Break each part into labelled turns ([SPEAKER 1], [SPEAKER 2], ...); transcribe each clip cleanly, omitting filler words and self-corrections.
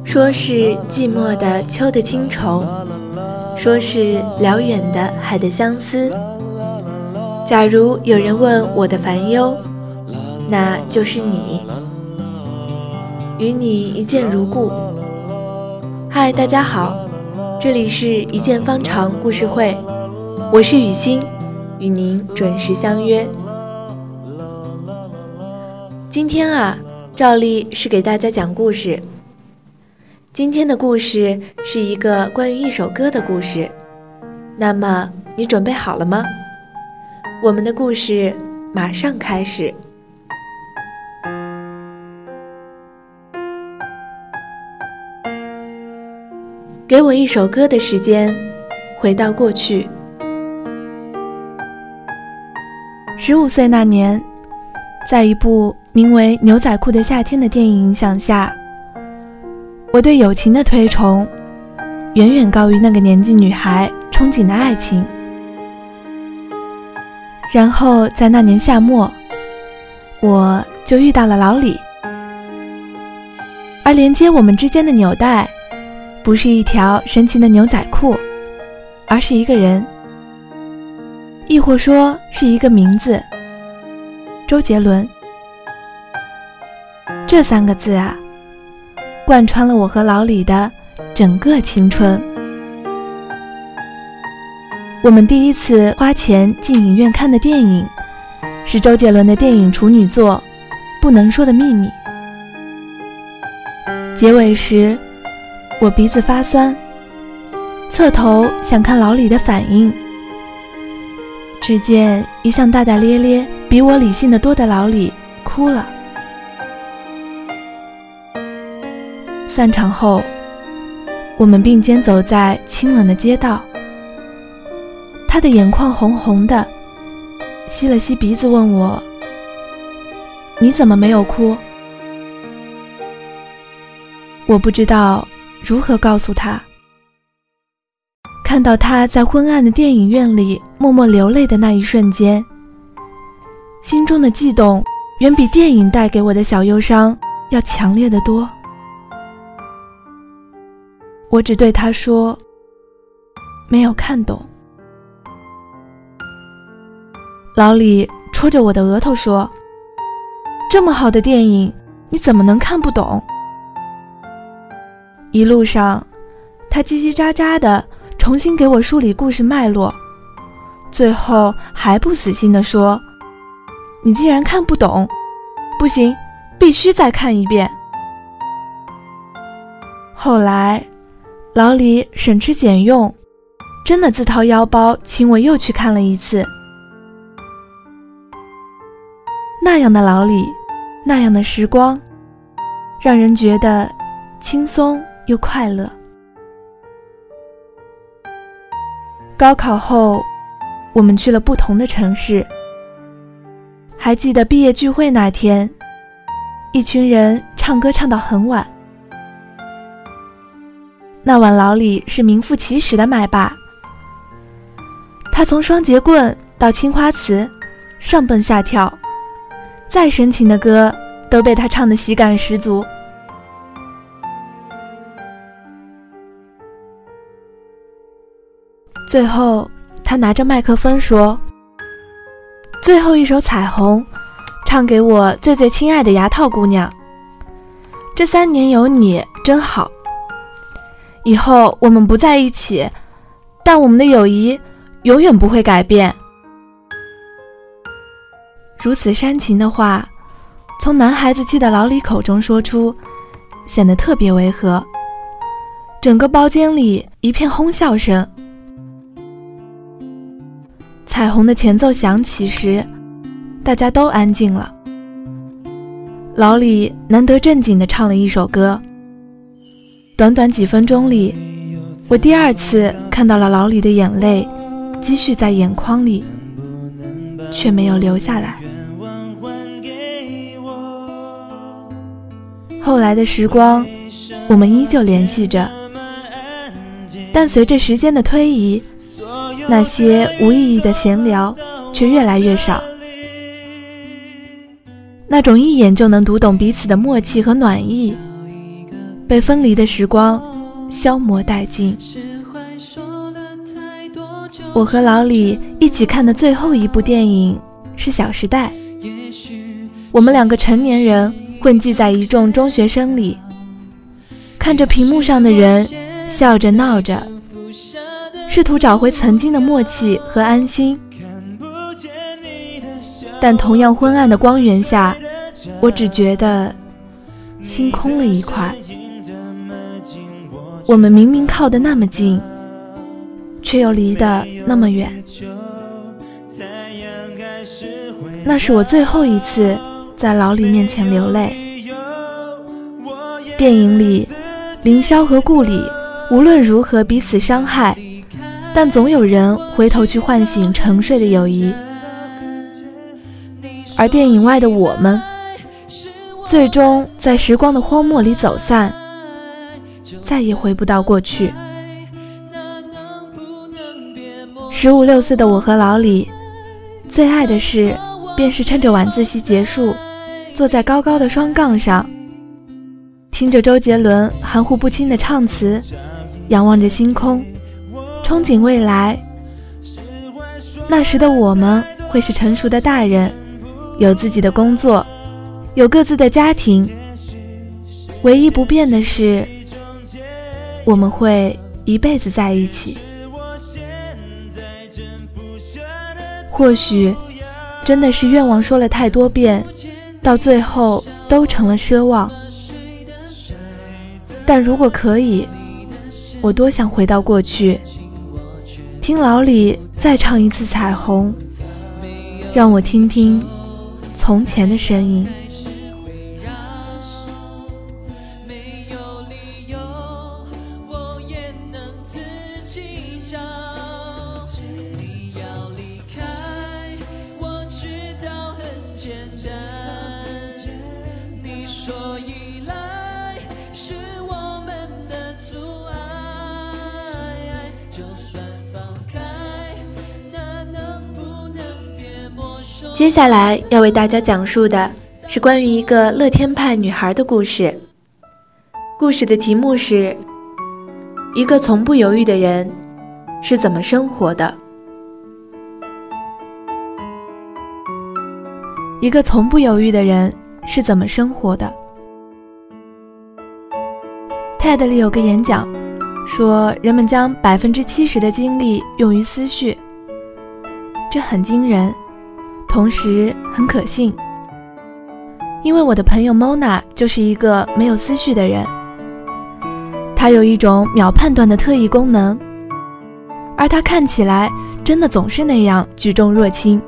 [SPEAKER 1] 说是寂寞的秋的清愁，说是辽远的海的相思。假如有人问我的烦忧，那就是你，与你一见如故。嗨，大家好，这里是一见方长故事会，我是雨欣，与您准时相约。今天照例是给大家讲故事。今天的故事是一个关于一首歌的故事，那么你准备好了吗？我们的故事马上开始。给我一首歌的时间，回到过去。15岁那年，在一部名为《牛仔裤的夏天》的电影影响下，我对友情的推崇远远高于那个年纪女孩憧憬的爱情。然后在那年夏末，我就遇到了老李，而连接我们之间的纽带不是一条神奇的牛仔裤，而是一个人，亦或说是一个名字，周杰伦。这3个字贯穿了我和老李的整个青春。我们第一次花钱进影院看的电影是周杰伦的电影处女作《不能说的秘密》。结尾时我鼻子发酸，侧头想看老李的反应，只见一向大大咧咧比我理性的多的老李哭了。散场后，我们并肩走在清冷的街道，他的眼眶红红的，吸了吸鼻子问我：你怎么没有哭？我不知道如何告诉他。看到他在昏暗的电影院里默默流泪的那一瞬间，心中的悸动远比电影带给我的小忧伤要强烈得多。我只对他说：没有看懂。老李戳着我的额头说：这么好的电影，你怎么能看不懂？一路上他叽叽喳喳地重新给我梳理故事脉络，最后还不死心地说：你既然看不懂，不行，必须再看一遍。后来老李省吃俭用，真的自掏腰包请我又去看了一次。那样的老李，那样的时光，让人觉得轻松又快乐。高考后，我们去了不同的城市。还记得毕业聚会那天，一群人唱歌唱到很晚。那晚老李是名副其实的麦霸，他从双节棍到青花瓷，上蹦下跳，再深情的歌都被他唱得喜感十足。最后他拿着麦克风说：最后一首彩虹，唱给我最最亲爱的牙套姑娘，这3年有你真好，以后我们不在一起，但我们的友谊永远不会改变。如此煽情的话从男孩子气的老李口中说出，显得特别违和。整个包间里一片哄笑声。彩虹的前奏响起时，大家都安静了。老李难得正经地唱了一首歌。短短几分钟里，我第2次看到了老李的眼泪积蓄在眼眶里，却没有流下来。后来的时光，我们依旧联系着，但随着时间的推移，那些无意义的闲聊却越来越少。那种一眼就能读懂彼此的默契和暖意， 被分离的时光消磨殆尽。我和老李一起看的最后一部电影是《小时代》，我们2个成年人混迹在一众中学生里，看着屏幕上的人笑着闹着，试图找回曾经的默契和安心。但同样昏暗的光源下，我只觉得心空了一块。我们明明靠得那么近，却又离得那么远。那是我最后一次在老李面前流泪。电影里，凌霄和顾里无论如何彼此伤害，但总有人回头去唤醒沉睡的友谊。而电影外的我们，最终在时光的荒漠里走散，再也回不到过去。15、16岁的我和老李，最爱的事便是趁着晚自习结束，坐在高高的双杠上，听着周杰伦含糊不清的唱词，仰望着星空，憧憬未来。那时的我们会是成熟的大人，有自己的工作，有各自的家庭。唯一不变的是，我们会一辈子在一起。或许真的是愿望说了太多遍，到最后都成了奢望。但如果可以，我多想回到过去，听老李再唱一次《彩虹》，让我听听从前的声音。接下来要为大家讲述的是关于一个乐天派女孩的故事。故事的题目是：一个从不犹豫的人是怎么生活的？一个从不犹豫的人是怎么生活的？ TED 里有个演讲说，人们将70%的精力用于思绪，这很惊人，同时很可信。因为我的朋友 Mona 就是一个没有思绪的人，她有一种秒判断的特异功能，而她看起来真的总是那样举重若轻。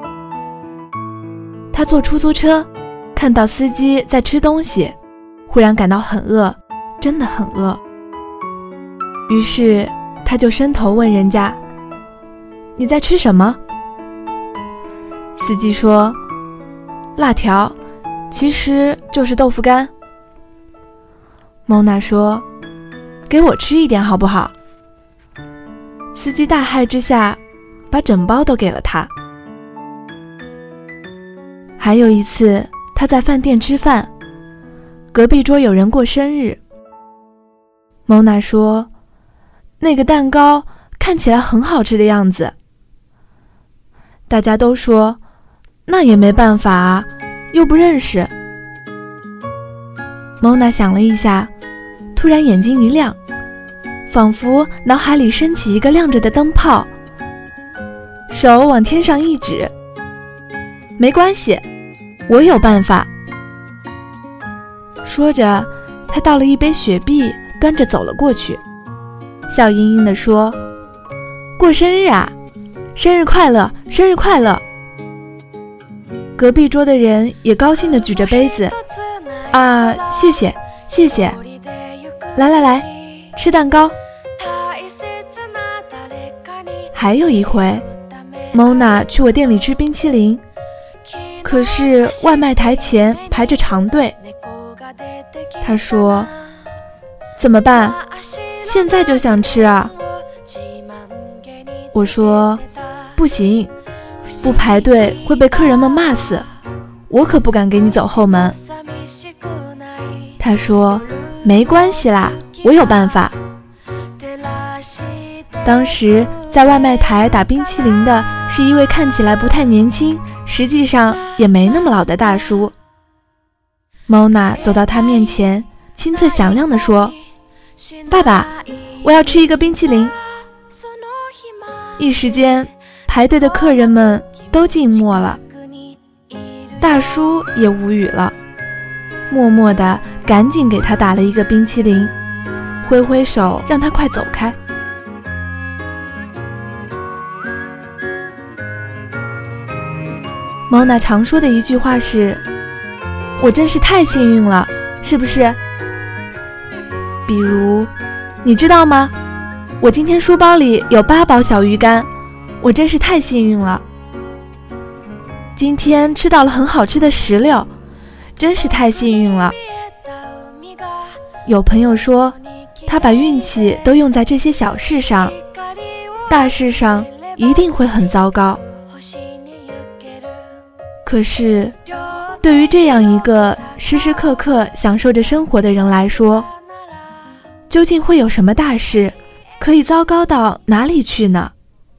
[SPEAKER 1] 她坐出租车，看到司机在吃东西，忽然感到很饿，真的很饿。于是她就伸头问人家：“你在吃什么？”司机说：“辣条，其实就是豆腐干。” Mona 说：“给我吃一点好不好？”司机大骇之下，把整包都给了他。还有一次，他在饭店吃饭，隔壁桌有人过生日。Mona 说：“那个蛋糕看起来很好吃的样子。”大家都说：“那也没办法啊，又不认识。” Mona 想了一下，突然眼睛一亮，仿佛脑海里升起一个亮着的灯泡，手往天上一指：“没关系，我有办法。”说着，他倒了一杯雪碧，端着走了过去，笑盈盈地说：“过生日啊，生日快乐，生日快乐！”隔壁桌的人也高兴地举着杯子：“啊，谢谢，谢谢！来来来，吃蛋糕。”还有一回 ，Mona 去我店里吃冰淇淋，可是外卖台前排着长队。他说：“怎么办？现在就想吃啊！”我说：“不行，不排队会被客人们骂死，我可不敢给你走后门。”他说：“ 没关系啦，我有办法。当时在外卖台打冰淇淋的是一位看起来不太年轻，实际上也没那么老的大叔。Mona 走到他面前，清脆响亮地说：爸爸，我要吃一个冰淇淋。一时间排队的客人们都静默了，大叔也无语了，默默地赶紧给他打了一个冰淇淋，挥挥手让他快走开。Mona 常说的一句话是：我真是太幸运了，是不是？比如，你知道吗？我今天书包里有8包小鱼干，我真是太幸运了。今天吃到了很好吃的石榴，真是太幸运了。有朋友说，他把运气都用在这些小事上，大事上一定会很糟糕。可是，对于这样一个时时刻刻享受着生活的人来说，究竟会有什么大事可以糟糕到哪里去呢？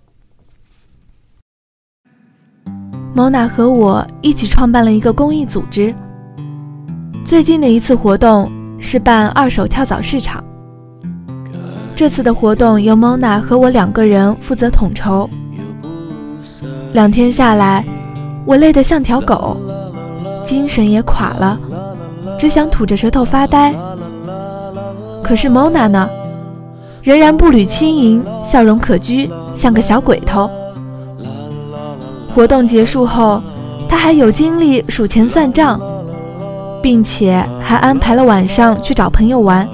[SPEAKER 1] Mona 和我一起创办了一个公益组织，最近的一次活动是办二手跳蚤市场。这次的活动由 Mona 和我2个人负责统筹。2天下来，我累得像条狗，精神也垮了，只想吐着舌头发呆。可是 Mona 呢，仍然步履轻盈，笑容可掬，像个小鬼头。活动结束后，他还有精力数钱算账，并且还安排了晚上去找朋友玩。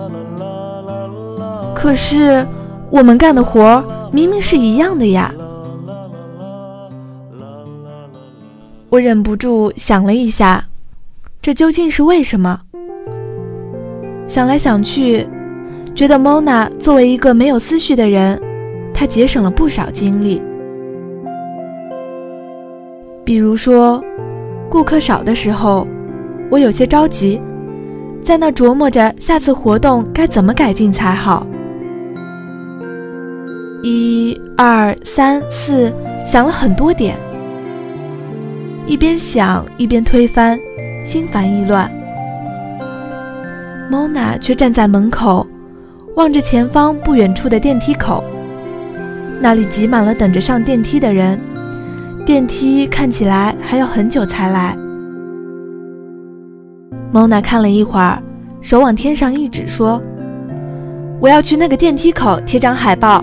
[SPEAKER 1] 可是我们干的活明明是一样的呀。我忍不住想了一下，这究竟是为什么？想来想去，觉得 Mona 作为一个没有思绪的人，她节省了不少精力。比如说，顾客少的时候，我有些着急，在那琢磨着下次活动该怎么改进才好。1、2、3、4，想了很多点，一边想一边推翻，心烦意乱。Mona 却站在门口，望着前方不远处的电梯口，那里挤满了等着上电梯的人，电梯看起来还要很久才来。Mona 看了一会儿，手往天上一指说：我要去那个电梯口贴张海报。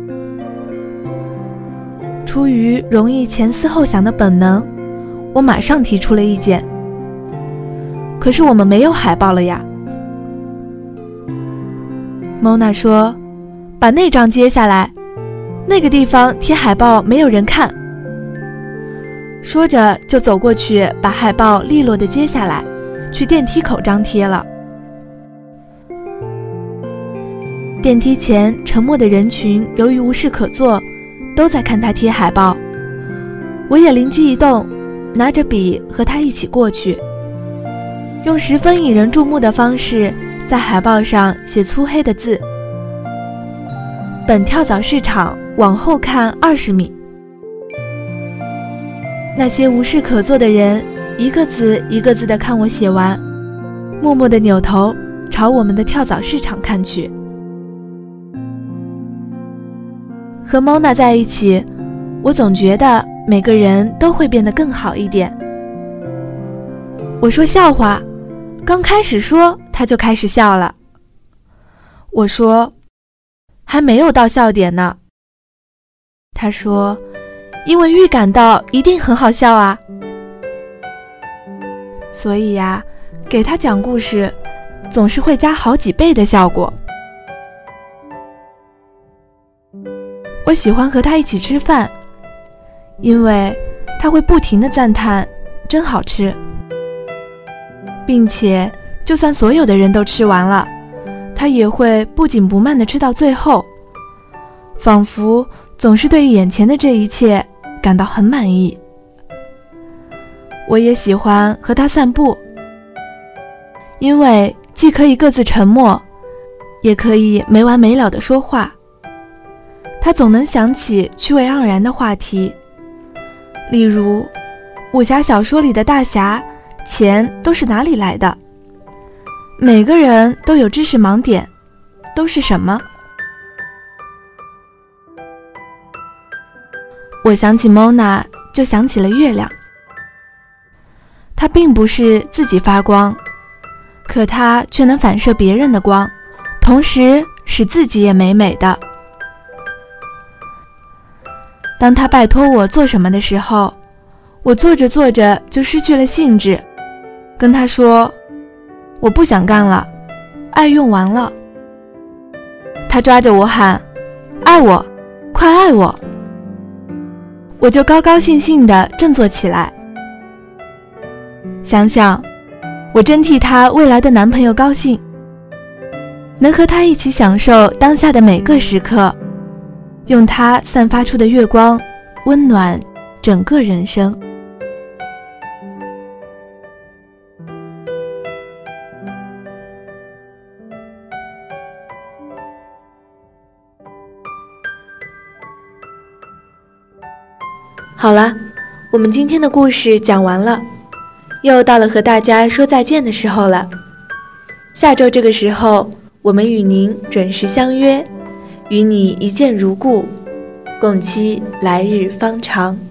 [SPEAKER 1] 出于容易前思后想的本能，我马上提出了意见。可是我们没有海报了呀。Mona 说：把那张揭下来，那个地方贴海报没有人看。说着就走过去，把海报利落地揭下来，去电梯口张贴了。电梯前沉默的人群由于无事可做，都在看他贴海报。我也灵机一动，拿着笔和他一起过去，用十分引人注目的方式在海报上写粗黑的字：本跳蚤市场往后看20米。那些无事可做的人一个字一个字地看我写完，默默地扭头朝我们的跳蚤市场看去。和 Mona 在一起，我总觉得每个人都会变得更好一点。我说笑话，刚开始说他就开始笑了。我说还没有到笑点呢。他说因为预感到一定很好笑啊。所以呀，给他讲故事总是会加好几倍的效果。我喜欢和他一起吃饭，因为他会不停地赞叹真好吃，并且就算所有的人都吃完了，他也会不紧不慢地吃到最后，仿佛总是对眼前的这一切感到很满意。我也喜欢和他散步，因为
[SPEAKER 2] 既可以各自沉默，也可以没完没了地说话。他总能想起趣味盎然的话题，例如武侠小说里的大侠，钱都是哪里来的？每个人都有知识盲点，都是什么？我想起 Mona， 就想起了月亮。它并不是自己发光，可它却能反射别人的光，同时使自己也美美的。当他拜托我做什么的时候，我做着做着就失去了兴致，跟他说我不想干了，爱用完了。他抓着我喊，爱我，快爱我。我就高高兴兴地振作起来。想想，我真替她未来的男朋友高兴，能和他一起享受当下的每个时刻，用他散发出的月光温暖整个人生。
[SPEAKER 1] 好了，我们今天的故事讲完了，又到了和大家说再见的时候了。下周这个时候，我们与您准时相约，与你一见如故，共期来日方长。